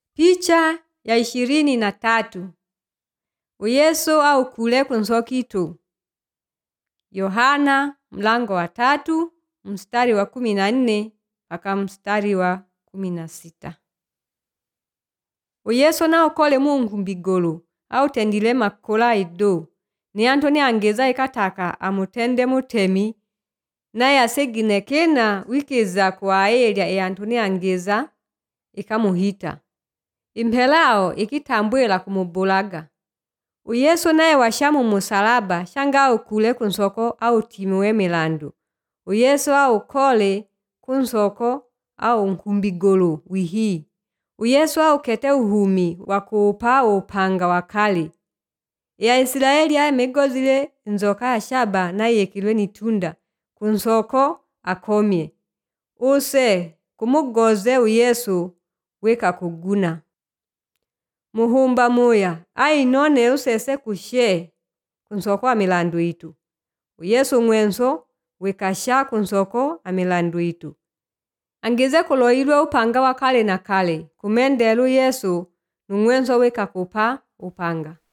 Picha ya 23. Yesu au kule kunsokitu. Yohana mlango wa 3 mstari wa 14 mpaka mstari wa 16. Yesu nao kole Mungu mbigolo au tendile makola ido. Ni Antoni angeza ikataka amutende mutemi naye aseginekena wikeza kwa aelia Antoni angeza ikamuhita. Impelao ikitambwela kumubulaga. Yesu naye washamu musalaba shanga ukule kunsoko au timiwe milandu. Yesu au kole kunsoko au nkumbigolo wihi. Yesu au kete uhumi wakuupa upanga wakali. Ya Israeli ya megozile nzoka ya shaba na yekilwe nitunda kunsoko akomye. Use kumugoze Yesu weka kuguna. Muhumba muya, none usese kushe kunsoko amilandu itu. Yesu mwenso wekasha kunsoko amilandu itu. Angeze kuloilwe upanga wakale na kale, kumendelu Yesu numwenso weka kupa upanga.